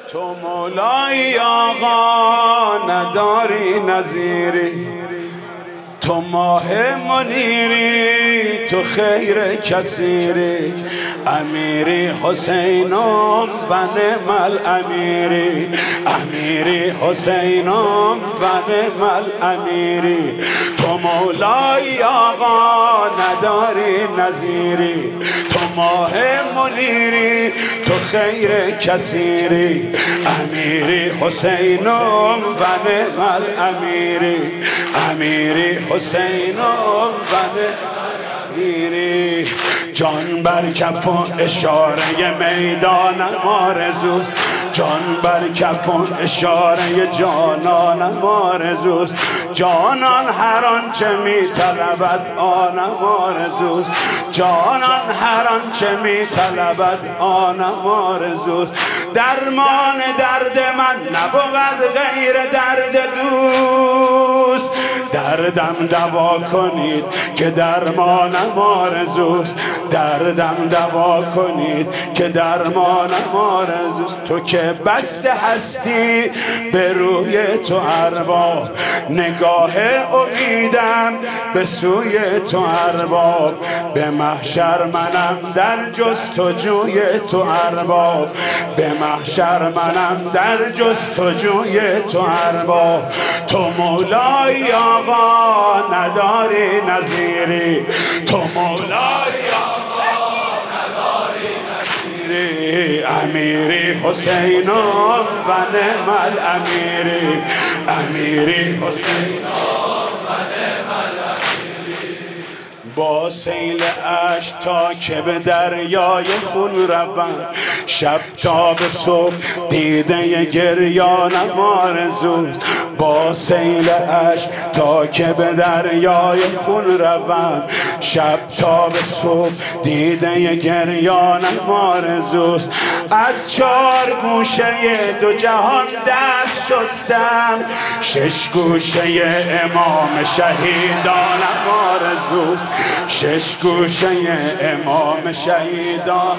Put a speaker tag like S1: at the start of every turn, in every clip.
S1: تو مولای آقا نداری نظیری، تو ماه منیری، تو خیر کثیری، امیری حسینم و نعم الامیری، امیری حسینم و نعم الامیری. تو مولای آقا نداری نظیری، تو ماه منیری، تو خیر کثیری، امیری حسینم و نعم الامیری، امیری حسینم و امیری. جان بر کف و اشاره میدانم آرزوست، جان بر کف و اشاره جانانم آرزوست، جانان هر آنچه می طلبد آنم آرزوست، جانان هر آنچه می طلبد آنم آرزوست. درمان درد من نبود غیر درد دوست، دردم دوا کنید که درمانم آرزوست، دردم دوا کنید که درمانم آرزوست. تو که بسته هستی به روی تو ارباب، نگاه امیدم به سوی تو ارباب، به محشر منم در جستجوی تو ارباب، به محشر منم در جستجوی تو ارباب. تو مولای آقا نداری نظیری، تو مولای آقا نداری نظیری، امیری حسینم و نعم الامیری، امیری حسینم و نعم الامیری. با سیل اشک تا که به دریای خون روم، شب تا به صبح دیده گریانم آرزوست، با سیل اشک تا که به دریای خون روم، شب تا به صبح دیده گریانم آرزوست. از چار گوشه دو جهان دست شستم، شش گوشه امام شهیدانم آرزوست، شش گوشه امام شهیدان.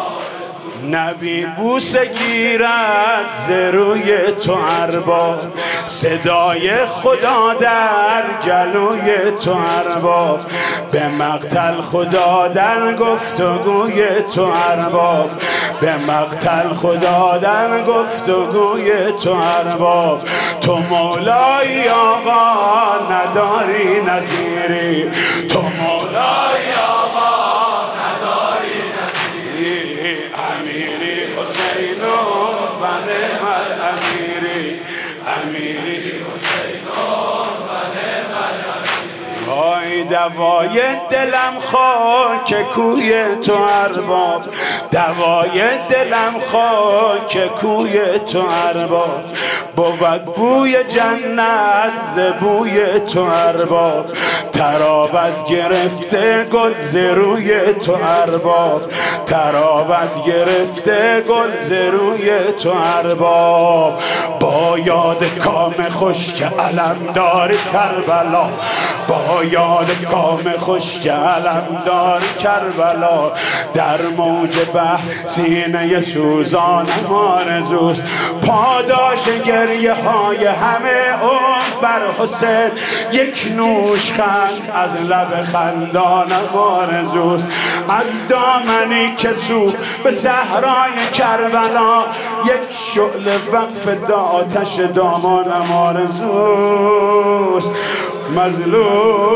S1: نبی بوسه گیرد ز روی تو ارباب، صدای خدا در گلوی تو ارباب، به مقتل خدا در گفتگوی تو ارباب، به مقتل خدا در گفتگوی تو ارباب. تو مولای آقا نداری نظیری، تو مولای آقا نداری نظیری، امیری حسینم و نعم الامیری، امیری حسینم و نعم الامیری. وای دوای دلم خاک کوی تو ارباب، دوای دلم خاک کوی تو ارباب، بود بوی جنت ز بوی تو ارباب، ترابت گرفته گل ز روی تو ارباب، ترابت گرفته گل ز روی تو ارباب. با یاد کام خوش که علم داری کربلا، با یاد کام خوش که علم داری کربلا، در موج بحر سینه سوزانم آرزوست، پاداش گریه های همه عمر بر حسین یک نوش خند از لب خندانم آرزوست، از دامنی که سوخت به صحرای کربلا، یک شعله وقف آتش دامانم آرزوست. مظلوم